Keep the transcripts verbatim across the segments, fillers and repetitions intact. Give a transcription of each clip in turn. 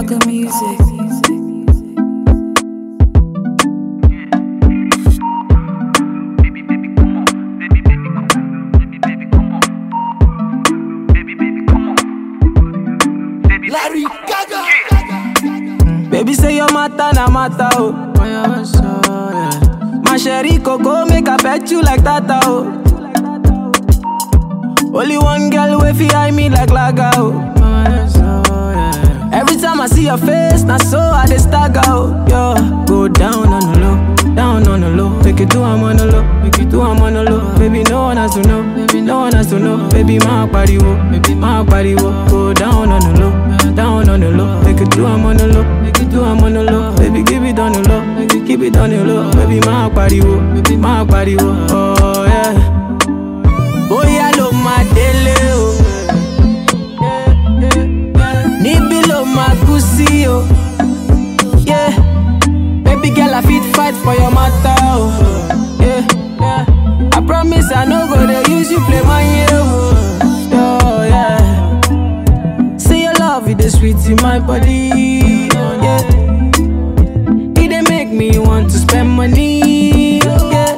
Gaga music. Larry Gaga. Baby say your matter na matter oh. My sherry coco make I pet you like tata oh. Only one girl way fi eye me like laga oh. Every time I see your face, na so I dey stagger oh. Yo, go down on the low, down on the low. Make it do I'm on the low, make it do I'm on the low. Baby no one has to know, baby no one has to know. Baby my body wo, baby my body wo. Go down on the low, down on the low. Make it do I'm on the low, make it do I'm on the low. Baby give it on the low, make it keep it on the low. Baby my body wo, baby my body wo. Oh yeah. Boy I love my daily oh. Nibi love my pussy oh. Yeah. Baby girl I fit fight for your matter oh. Yeah. Yeah. I promise I no go dey use you play my oh. Oh yeah. Say your love it is sweet in my body. Yeah. It dey make me want to spend money. Yeah.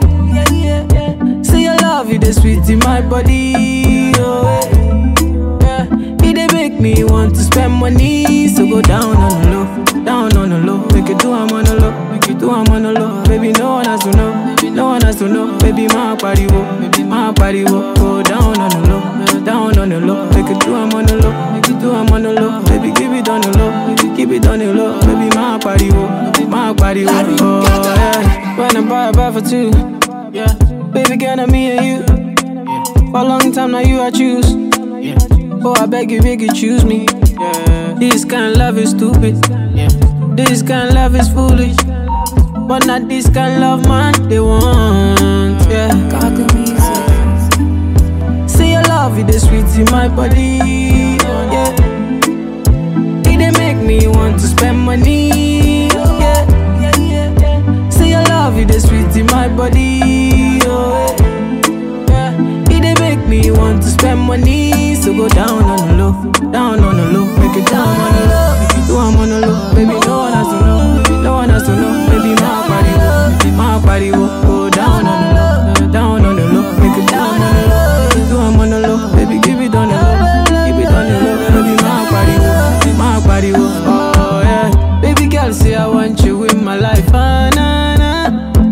Say your love it is sweet in my body. Oh yeah. It dey make me want to spend money. So go down on the low, down on the low. Make it do I'm on the low, make it do I'm on the low. Baby no one has to know, no one has to know. Baby my body wo, baby my body wo. Go down on the low, down on the low. Make it do I'm on the low, make it do I'm on the low. Baby give it on the low, make it keep it on the low. Baby my body wo, my body wo. Oh yeah. When I buy a buy for two, yeah. Baby girl na me and you. For a long time now you I choose. Oh I beg you, beg you choose me. This kind of love is stupid. This kind of love is foolish. But not this kind of love man they want. Yeah. Gaga music. Say your love it is sweet in my body. Yeah. It dey make me want to spend money. Yeah. Say your love it is sweet in my body. Oh yeah. It dey make me want to spend money. So go down on the low, down on the low. Make it down on the low, make it do I'm on the low. Baby no one has to know, no one has to know. Baby my body wo, my body wo. Go down on the low, down on the low. Make it down on the low, make it do I'm on the low. Baby give it on the low, keep it on the low. Baby my body wo, my body wo. Oh yeah. Baby girl say I want you in my life, ah nah nah.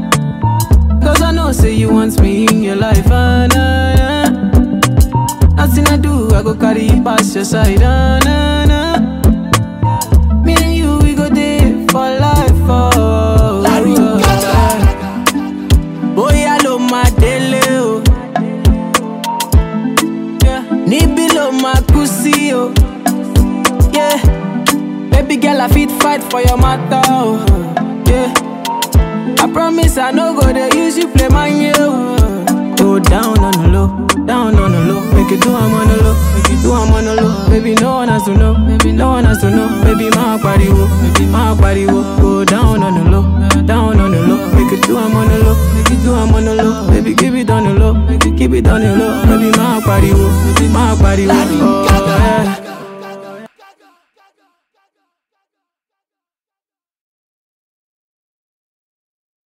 Cause I know say you want me in your life, ah nah nah. Nothing I do, I go carry you past your side, ah nah nah. Me and you, we go there for life, oh. Larry Gaga. Boy, I love my daily, oh. Yeah. Nibi love my pussy, oh. Yeah. Baby girl, I fit fight for your matter, oh. Yeah. I promise I no go dey use you play my oh. Go down on the low, down on the low. Make it do I'm on the low, make it do I'm on the low. Baby no one has to know, baby no one has to know. Baby my body wo, baby my body wo. Go down on the low, down on the low. Make it do I'm on the low, make it do I'm on the low. Baby give it on the low, make it keep it on the low. Baby my body wo, baby my body wo. Oh yeah.